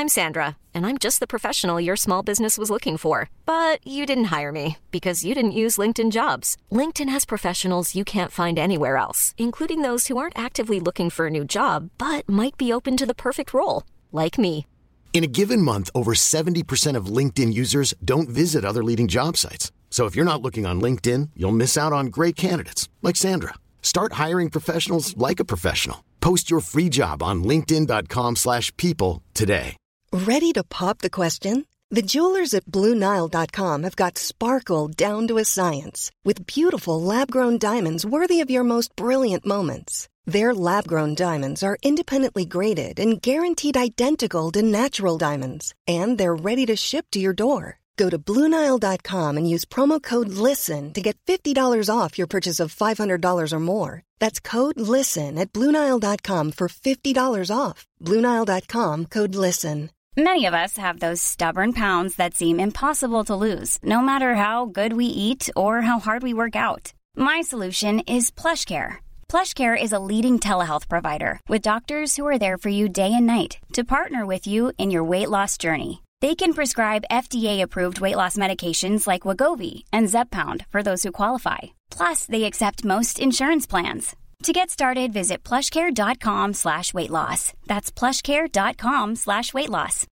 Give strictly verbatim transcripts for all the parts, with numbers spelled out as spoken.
I'm Sandra, and I'm just the professional your small business was looking for. But you didn't hire me because you didn't use LinkedIn Jobs. LinkedIn has professionals you can't find anywhere else, including those who aren't actively looking for a new job, but might be open to the perfect role, like me. In a given month, over seventy percent of LinkedIn users don't visit other leading job sites. So if you're not looking on LinkedIn, you'll miss out on great candidates like Sandra. Start hiring professionals like a professional. Post your free job on linkedin dot com slash people today. Ready to pop the question? The jewelers at Blue Nile dot com have got sparkle down to a science with beautiful lab-grown diamonds worthy of your most brilliant moments. Their lab-grown diamonds are independently graded and guaranteed identical to natural diamonds. And they're ready to ship to your door. Go to Blue Nile dot com and use promo code LISTEN to get fifty dollars off your purchase of five hundred dollars or more. That's code LISTEN at Blue Nile dot com for fifty dollars off. Blue Nile dot com, code LISTEN. Many of us have those stubborn pounds that seem impossible to lose, no matter how good we eat or how hard we work out. My solution is PlushCare. PlushCare is a leading telehealth provider with doctors who are there for you day and night to partner with you in your weight loss journey. They can prescribe F D A-approved weight loss medications like Wegovy and Zepbound for those who qualify. Plus, they accept most insurance plans. To get started, visit plushcare.com slash weight loss. That's plushcare.com slash weight loss.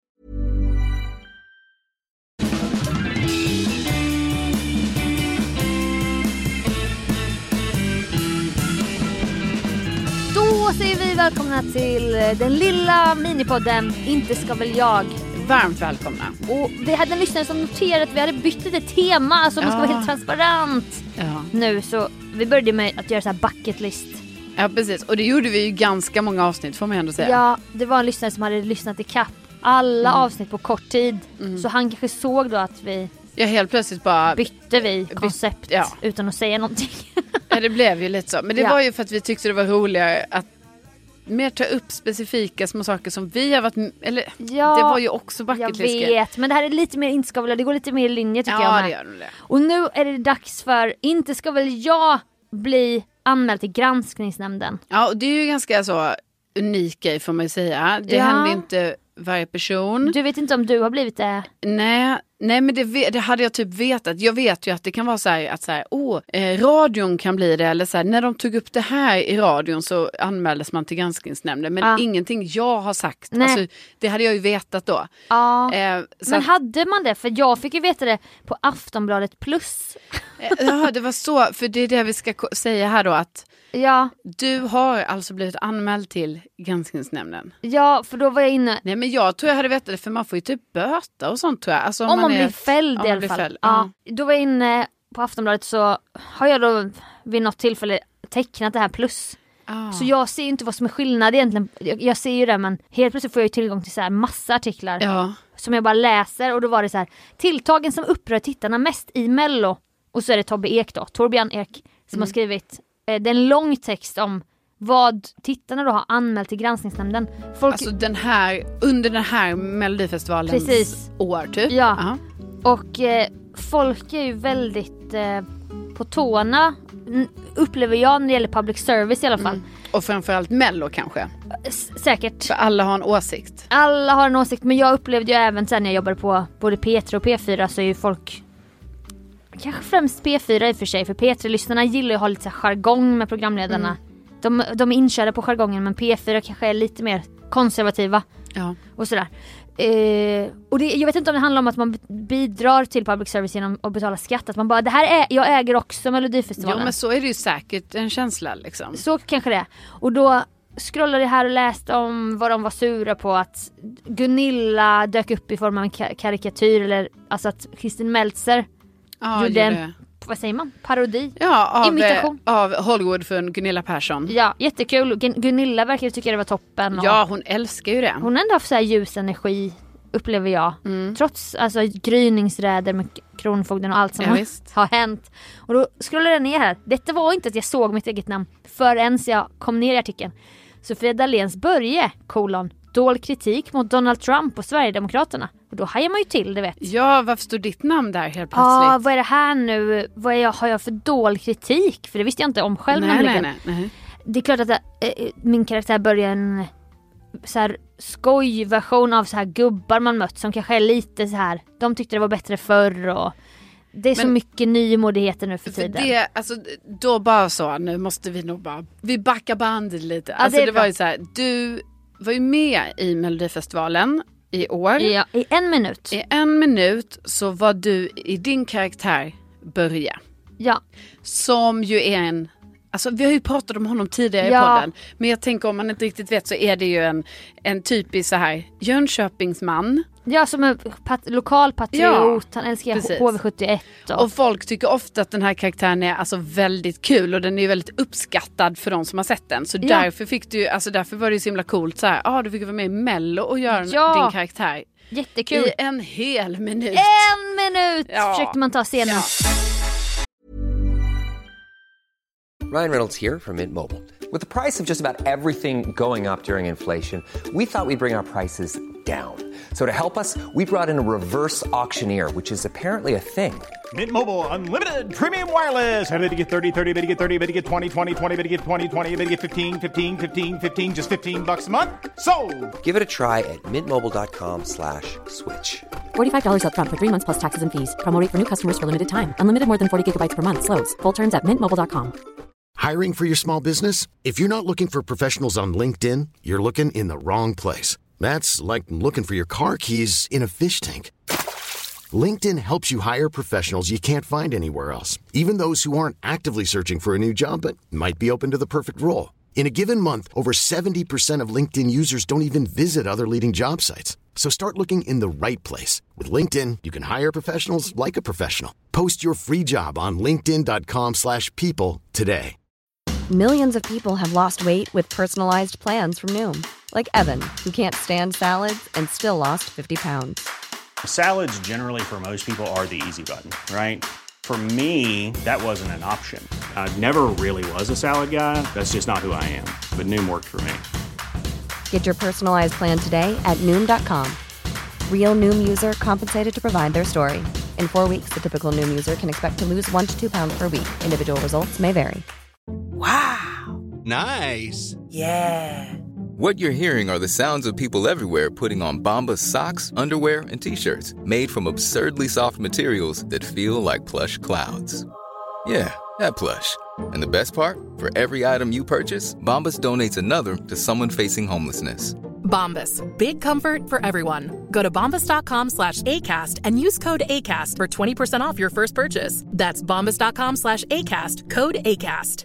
Då säger vi välkomna till den lilla minipodden Inte ska väl jag. Varmt välkomna. Och vi hade en lyssnare som noterade att vi hade bytt lite tema. Alltså man ska ja. vara helt transparent ja. nu. Så vi började med att göra så här bucket list. Ja, precis. Och det gjorde vi ju ganska många avsnitt, får man ändå säga. Ja, det var en lyssnare som hade lyssnat i kapp alla mm. avsnitt på kort tid. Mm. Så han kanske såg då att vi... Ja, helt plötsligt bara... Bytte vi koncept byt, ja. utan att säga någonting. Ja, det blev ju lite så. Men det ja. var ju för att vi tyckte det var roligare att mer ta upp specifika små saker som vi har varit... Eller, ja, det var ju också bucket list. Jag vet, men det här är lite mer inte ska väl... Det går lite mer i linje tycker ja, jag med. Det gör det. Och nu är det dags för Inte ska väl jag bli anmäld till granskningsnämnden. Ja, och det är ju ganska så unika får man ju säga. Det ja. händer inte varje person. Du vet inte om du har blivit det? Nej, nej men det, det hade jag typ vetat. Jag vet ju att det kan vara så här att så här, åh, eh, radion kan bli det. Eller så här, när de tog upp det här i radion så anmäldes man till granskningsnämnden. Men ja. ingenting jag har sagt. Alltså, det hade jag ju vetat då. Ja. Eh, så men att, hade man det? För jag fick ju veta det på Aftonbladet plus. eh, ja, det var så. För det är det vi ska ko- säga här då att ja. du har alltså blivit anmäld till granskningsnämnden. Ja, för då var jag inne... Nej, men jag tror jag hade vetat det, för man får ju typ böta och sånt tror jag. Alltså, om, om man, man blir är, fälld i alla fall. Fälld. Ja. Ja. Då var jag inne på Aftonbladet så har jag då vid något tillfälle tecknat det här plus. Ah. Så jag ser ju inte vad som är skillnad egentligen. Jag, jag ser ju det, men helt plötsligt får jag ju tillgång till så här massa artiklar. Ja. Som jag bara läser, och då var det så här: tilltagen som upprör tittarna mest i Mello. Och så är det Tobbe Ek då, Torbjörn Ek, som mm. har skrivit eh, det är en lång text om vad tittarna då har anmält till granskningsnämnden. Folk... Alltså den här, under den här Melodifestivalens Precis. år typ. Ja, uh-huh. och eh, folk är ju väldigt eh, på tårna, n- upplever jag, när det gäller public service i alla fall. Mm. Och framförallt Mello kanske. S- säkert. För alla har en åsikt. Alla har en åsikt, men jag upplevde ju även sen när jag jobbade på både P tre och P fyra så är ju folk... Kanske främst P fyra i och för sig, för P tre-lyssnarna gillar ju att ha lite så här jargong med programledarna. Mm. De, de är inkörda på jargongen, men P fyra kanske är lite mer konservativa. Ja. Och sådär. Eh, och det, jag vet inte om det handlar om att man bidrar till public service genom att betala skatt. Att man bara, det här är, jag äger också Melodifestivalen. Ja, men så är det ju säkert en känsla liksom. Så kanske det. Och då scrollade jag här och läste om vad de var sura på, att Gunilla dök upp i form av en ka- karikatyr, eller alltså att Kristin Meltzer ja, gjorde en, vad säger man? Parodi? Ja, av, imitation. av Hollywood från Gunilla Persson. Ja, jättekul. Gun- Gunilla verkar tycka det var toppen. Och ja, hon älskar ju det. Hon har ändå haft så här ljus energi, upplever jag. Mm. Trots alltså gryningsräder med Kronofogden och allt som ja, har, visst. har hänt. Och då scrollade jag ner här. Detta var inte att jag såg mitt eget namn förrän jag kom ner i artikeln. Sofia Dahléns Börje, kolon, dold kritik mot Donald Trump och Sverigedemokraterna. Och då hajar man ju till, det vet. Ja, varför står ditt namn där helt plötsligt? Ja, ah, vad är det här nu? Vad är jag, har jag för dold kritik? För det visste jag inte om själv. Nej, nej, nej, nej. Det är klart att äh, min karaktär börjar en så här skojversion av så här gubbar man mött som kanske är lite så här. De tyckte det var bättre förr och det är så Men, mycket nymodigheter nu för, för tiden. Det, alltså, då bara så, nu måste vi nog bara, vi backar bandet lite. Ja, alltså det, det var ju så här, du var ju med i Melodifestivalen i år. Ja, i en minut. I en minut så var du i din karaktär Börje. Ja. Som ju är en, alltså vi har ju pratat om honom tidigare ja. i podden. Men jag tänker om man inte riktigt vet så är det ju en, en typisk så här Jönköpingsman. Ja, som en pat- lokalpatriot, ja, han älskar precis. H V sjuttioett. Och... och folk tycker ofta att den här karaktären är alltså väldigt kul och den är väldigt uppskattad för de som har sett den. Så ja. därför fick du, alltså därför var det ju så himla coolt så här, ja ah, du fick vara med i Mello och göra ja. din karaktär. Jättekul. I en hel minut. En minut ja. försökte man ta scenen. Ja. Ryan Reynolds here from Mint Mobile. With the price of just about everything going up during inflation, we thought we'd bring our prices down. So to help us, we brought in a reverse auctioneer, which is apparently a thing. Mint Mobile Unlimited Premium Wireless. How to get thirty, thirty, how to get thirty, how to get twenty, twenty, twenty, how to get twenty, twenty, how to get fifteen, fifteen, fifteen, fifteen, just fifteen bucks a month? Sold! Give it a try at mintmobile.com slash switch. forty-five dollars up front for three months plus taxes and fees. Promo rate for new customers for limited time. Unlimited more than forty gigabytes per month. Slows full terms at mint mobile dot com. Hiring for your small business? If you're not looking for professionals on LinkedIn, you're looking in the wrong place. That's like looking for your car keys in a fish tank. LinkedIn helps you hire professionals you can't find anywhere else, even those who aren't actively searching for a new job but might be open to the perfect role. In a given month, over seventy percent of LinkedIn users don't even visit other leading job sites. So start looking in the right place. With LinkedIn, you can hire professionals like a professional. Post your free job on linkedin dot com slash people today. Millions of people have lost weight with personalized plans from Noom. Like Evan, who can't stand salads and still lost fifty pounds. Salads generally for most people are the easy button, right? For me, that wasn't an option. I never really was a salad guy. That's just not who I am. But Noom worked for me. Get your personalized plan today at Noom dot com. Real Noom user compensated to provide their story. In four weeks, the typical Noom user can expect to lose one to two pounds per week. Individual results may vary. Wow. Nice. Yeah. What you're hearing are the sounds of people everywhere putting on Bombas socks, underwear, and T-shirts made from absurdly soft materials that feel like plush clouds. Yeah, that plush. And the best part? For every item you purchase, Bombas donates another to someone facing homelessness. Bombas. Big comfort for everyone. Go to bombas dot com slash ACAST and use code ACAST for twenty percent off your first purchase. That's bombas dot com slash ACAST. Code ACAST.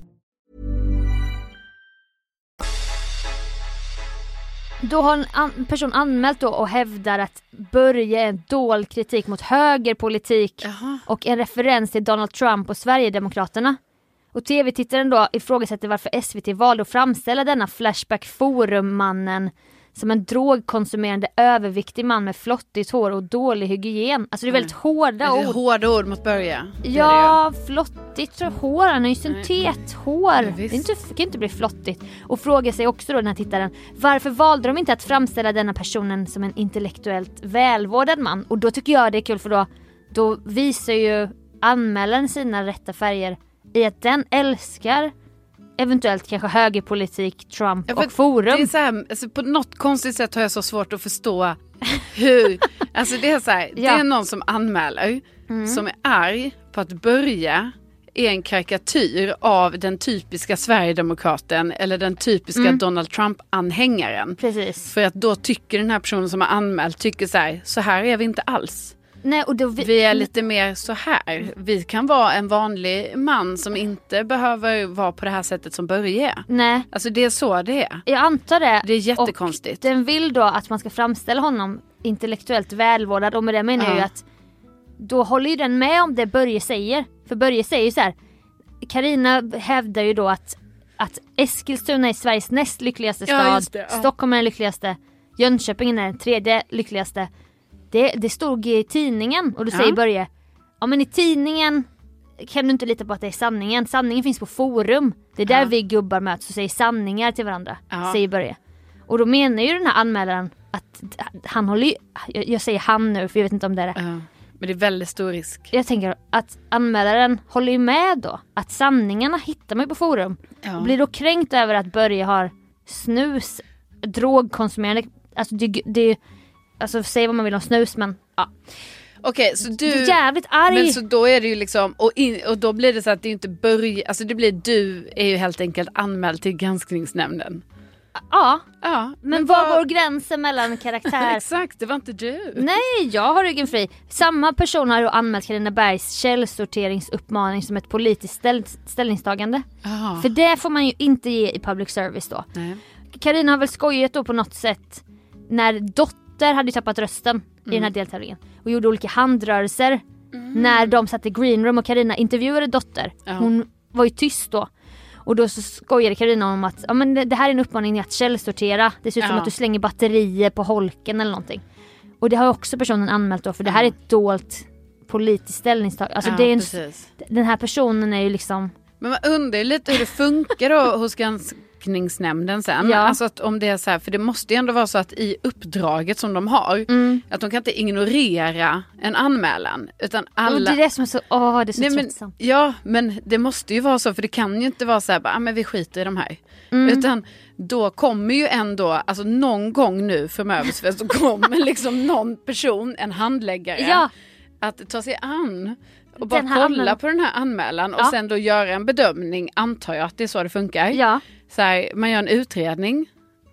Då har en an- person anmält då och hävdar att Börje är en dold kritik mot högerpolitik. Jaha. Och en referens till Donald Trump och Sverigedemokraterna. Och tv-tittaren då ifrågasätter varför S V T valde att framställa denna Flashback Forum-mannen som en drogkonsumerande överviktig man med flottigt hår och dålig hygien. Alltså det är väldigt mm. hårda det är ord. Hårda ord mot Börje. Ja, flottigt hår. Han är ju syntethår. Ja, det är inte, kan inte bli flottigt. Och frågar sig också då den här tittaren, varför valde de inte att framställa denna personen som en intellektuellt välvårdad man? Och då tycker jag det är kul för då, då visar ju anmälaren sina rätta färger i att den älskar eventuellt kanske högerpolitik, Trump ja, och Forum. Det är så här, alltså på något konstigt sätt har jag så svårt att förstå hur, alltså det är så här, ja. Det är någon som anmäler mm. som är arg på att Börje är en karikatyr av den typiska Sverigedemokraten eller den typiska mm. Donald Trump-anhängaren. Precis. För att då tycker den här personen som har anmält, tycker så här, så här är vi inte alls. Nej, och då vi... vi är lite mer så här. Vi kan vara en vanlig man som inte behöver vara på det här sättet som Börje. Nej. Alltså det är så det är. Jag antar det. Det är jättekonstigt. Och den vill då att man ska framställa honom intellektuellt välvårdad. Och med det menar jag ja. ju att då håller ju den med om det Börje säger. För Börje säger ju så här. Carina hävdar ju då att, att Eskilstuna är Sveriges näst lyckligaste ja, stad. ja. Stockholm är den lyckligaste. Jönköping är den tredje lyckligaste. Det, det stod i tidningen och då säger ja. Börje, ja men i tidningen kan du inte lita på att det är sanningen. Sanningen finns på Forum. Det är där ja. vi gubbar möts och säger sanningar till varandra, ja. säger Börje. Och då menar ju den här anmälaren att han håller ju, jag, jag säger han nu för jag vet inte om det är det. Ja. Men det är väldigt stor risk. Jag tänker att anmälaren håller ju med då. Att sanningarna hittar man ju på Forum. Ja. Och blir då kränkt över att Börje har snus, drogkonsumerande alltså det, det alltså säg vad man vill om snus, men ja. Okej, okay, så du är jävligt arg. Men så då är det ju liksom och, in, och då blir det så att det inte börjar, alltså det blir du är ju helt enkelt anmäld till granskningsnämnden. Ja. Ja, men, men var vad... går gränsen mellan karaktär? Exakt, det var inte du. Nej, jag har ryggen fri. Samma person har ju anmält Carina Bergs källsorteringsuppmaning som ett politiskt ställ- ställningstagande. Aha. För det får man ju inte ge i public service då. Nej. Carina har väl skojat då på något sätt när Dotter hade tappat rösten mm. i den här deltävlingen och gjorde olika handrörelser mm. när de satt i green room och Carina intervjuade Dotter. Ja. Hon var ju tyst då. Och då så skojade Carina om att ja, men det, det här är en uppmaning att källsortera. Det ser ut som ja. att du slänger batterier på holken eller någonting. Och det har också personen anmält då, för det här ja. är ett dolt politiskt ställningstagande. Alltså ja, det är en, den här personen är ju liksom... Men man undrar lite hur det funkar då hos granskningsnämnden sen. Ja. Alltså att om det är så här, för det måste ju ändå vara så att i uppdraget som de har, mm. att de kan inte ignorera en anmälan. Utan alla... Och det är det som är så, åh, det är så Nej, tröttsamt. Men, ja, men det måste ju vara så, för det kan ju inte vara så här, bara, ah, men vi skiter i de här. Mm. Utan då kommer ju ändå, alltså någon gång nu framöver så kommer liksom någon person, en handläggare, ja. att ta sig an och bara kolla anmälan. på den här anmälan och ja. sen då göra en bedömning, antar jag att det är så det funkar. Ja. Så här, man gör en utredning.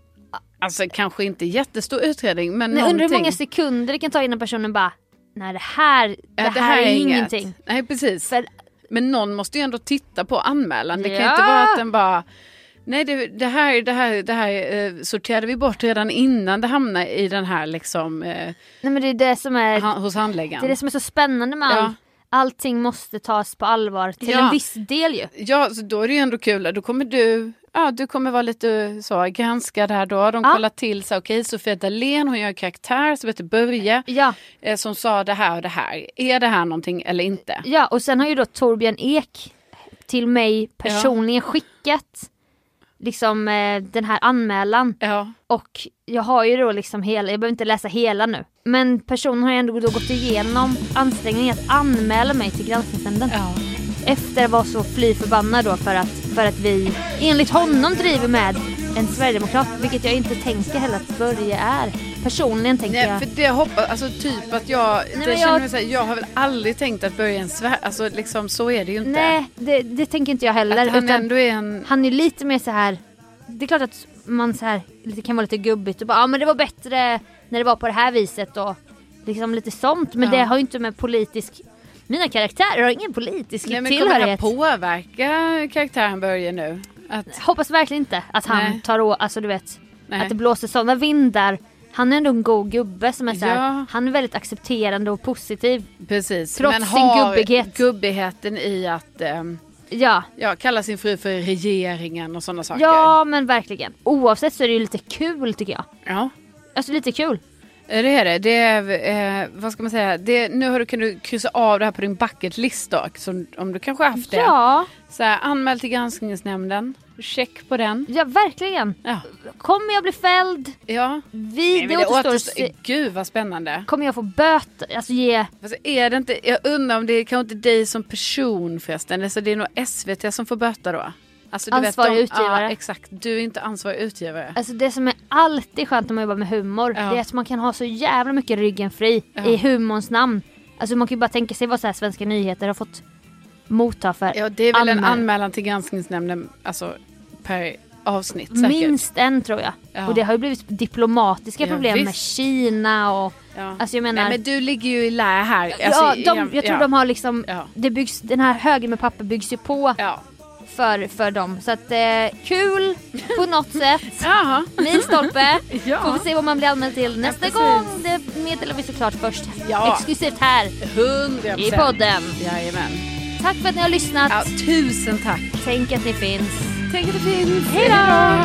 Alltså kanske inte jättestor utredning, men Nej, någonting. Undrar hur många sekunder det kan ta innan personen bara, nej det här, det, ja, det här, här är ingenting. Inget. Nej, precis. För... Men någon måste ju ändå titta på anmälan. Det ja. kan inte vara att den bara, nej det, det här, det här, det här eh, sorterade vi bort redan innan det hamnar i den här liksom eh, nej, men det är det som är han, hos handläggaren. Det är det som är så spännande med ja. all, allting måste tas på allvar till ja. en viss del ju. Ja, så då är det ju ändå kul. Då kommer du, ja du kommer vara lite så granskad här då. De ja. kollar till så okej, okay, Sofia Dalén, hon gör en karaktär som heter Börje ja. eh, som sa det här och det här. Är det här någonting eller inte? Ja, och sen har ju då Torbjörn Ek till mig personligen ja. skickat liksom eh, den här anmälan. Ja. Och jag har ju då liksom hela, jag behöver inte läsa hela nu. Men personen har ju ändå då gått igenom ansträngningen att anmäla mig till granskningsnämnden. Ja. Efter att vara så fly förbannad då för att, för att vi enligt honom driver med en Sverigedemokrat, vilket jag inte tänker heller att Börje är. Personligen tänker Nej, jag. för det hoppas, alltså typ att jag, Nej, det känner jag... mig så här, jag har väl aldrig tänkt att Börje är en Sverige, alltså liksom så är det ju inte. Nej, det, det tänker inte jag heller. Att han utan ändå är en... Han är lite mer så här, det är klart att man så här, det kan vara lite gubbigt och bara, ja men det var bättre när det var på det här viset och liksom lite sånt, men ja. det har ju inte med politisk, mina karaktärer har ingen politisk Nej, men tillhörighet. Kommer det påverka karaktären Börje nu? Att... Hoppas verkligen inte att han Nej. tar å, alltså du vet, Nej. att det blåser sådana vindar. Han är ändå en god gubbe som är så här, ja. han är väldigt accepterande och positiv. Precis. Trots men sin har gubbighet. gubbigheten i att um, ja. Ja, kalla sin fru för regeringen och sådana saker. Ja, men verkligen. Oavsett så är det ju lite kul tycker jag. Ja. Alltså lite kul. Det är det. Det är, eh, vad ska man säga? Det, nu har du, kan du kryssa av det här på din bucket list då. Som, om du kanske har haft det. Ja. Så här, anmäl till granskningsnämnden. Check på den. Ja, verkligen. Ja. Kommer jag bli fälld? Ja. Vi, Nej, det, det återstår. återstår. Gud vad spännande. Kommer jag få böter? Alltså ge... Alltså, är det inte, jag undrar om det är kanske inte dig som person förresten. Alltså, det är nog S V T som får böter då. Alltså, du ansvarig vet, de, utgivare. Ja, exakt. Du är inte ansvarig utgivare. Alltså det som är alltid skönt när man jobbar med humor, ja. det är att man kan ha så jävla mycket ryggen fri ja. i humorns namn. Alltså man kan ju bara tänka sig vad så här Svenska nyheter har fått motta för. Ja, det är väl anmäl- en anmälan till granskningsnämnden alltså per avsnitt säkert. Minst en tror jag. Ja. Och det har ju blivit diplomatiska ja, problem visst. med Kina och ja. alltså jag menar. Nej, men du ligger ju i lä här. Alltså, ja, de, jag tror ja. de har liksom ja. det byggs, den här högen med papper byggs ju på. Ja. För, för dem. Så att eh, kul på något sätt. Jaha. Milstolpe. Ja. Får vi se vad man blir anmäld till nästa ja, gång. Det meddelar vi såklart först. Ja. Exklusivt här. hundra procent. I podden. Jajamän. Tack för att ni har lyssnat. Ja, tusen tack. Tänk att ni finns. Tänk att det finns. Hej då.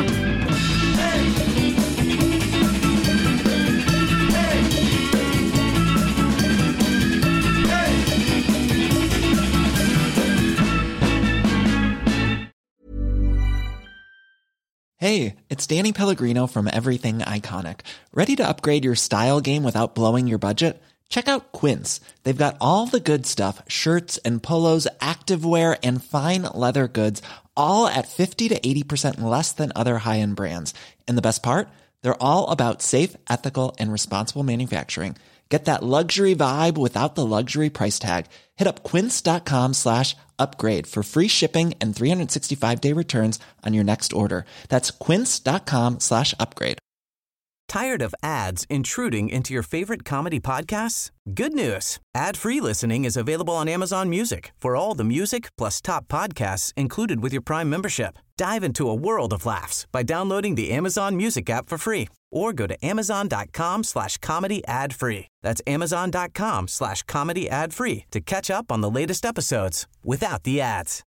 Hey, it's Danny Pellegrino from Everything Iconic. Ready to upgrade your style game without blowing your budget? Check out Quince. They've got all the good stuff, shirts and polos, activewear, and fine leather goods, all at fifty to eighty percent less than other high-end brands. And the best part? They're all about safe, ethical, and responsible manufacturing. Get that luxury vibe without the luxury price tag. Hit up quince.com slash upgrade for free shipping and three sixty-five day returns on your next order. That's quince.com slash upgrade. Tired of ads intruding into your favorite comedy podcasts? Good news. Ad-free listening is available on Amazon Music for all the music plus top podcasts included with your Prime membership. Dive into a world of laughs by downloading the Amazon Music app for free or go to amazon.com slash comedy ad free. That's amazon.com slash comedy ad free to catch up on the latest episodes without the ads.